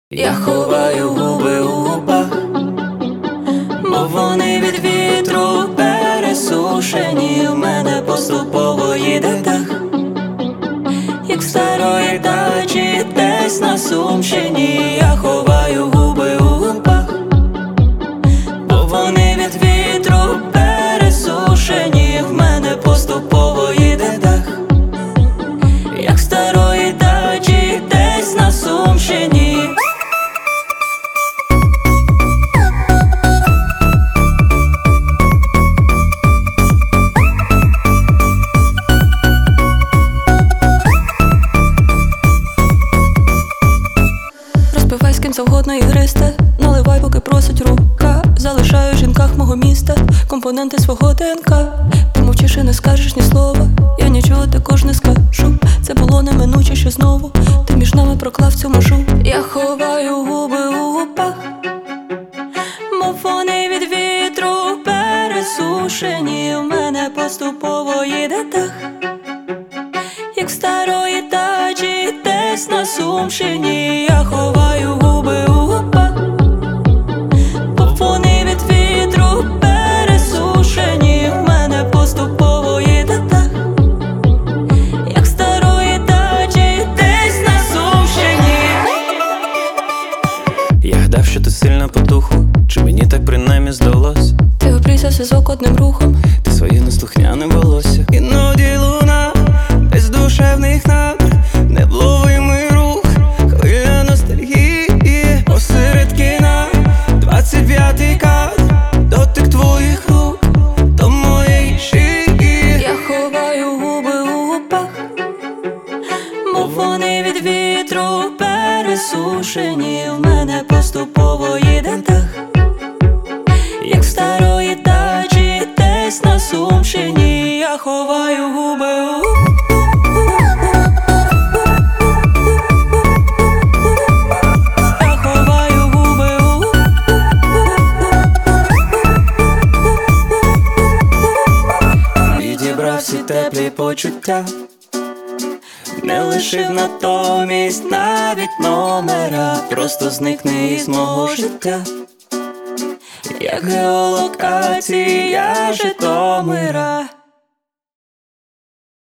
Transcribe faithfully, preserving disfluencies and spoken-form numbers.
Я ховаю губи у губах, бо вони від вітру пересушені. В мене поступово їде дах, як в старої дачі десь на Сумщині. Я ховаю губи у губах, бо вони від вітру пересушені. В мене поступово їде дах, як в старої дачі десь на Сумщині. Розпивай з ким завгодно ігристе, наливай, поки просить рука. Залишаю в жінках мого міста компоненти свого ДНК. Помовчиш і не скажеш ні слова, я нічого також не скажу. Це було неминуче, що знову ти між нами проклав цю межу. Я ховаю губи у губах, мов вони від вітру пересушені. У мене поступово їде дах, як в старої дачі десь на Сумщині. Я ховаю губи у губах, бо вони від вітру пересушені. В мене поступово їде дах, як в старої дачі десь на Сумщині. Я гадав, що ти сильна по духу, чи мені так принаймні здалось? Ти обрізав зв'язок одним рухом, ти своє неслухняне волосся. Іноді луна без душевних надр, невловимий рух, хвиля ностальгії. Посеред кіна двадцять п'ятий кадр, дотик твоїх рук до моєї шиї. Я ховаю губи у губах, мов вони від вітру пересушені. В мене поступово їде дах, як в старої дачі десь на Сумщині. Я ховаю губи у Я ховаю губи у Відібрав всі теплі почуття, не лишив натомість навіть номера. Просто зникни із мого життя, як геолокація Житомира.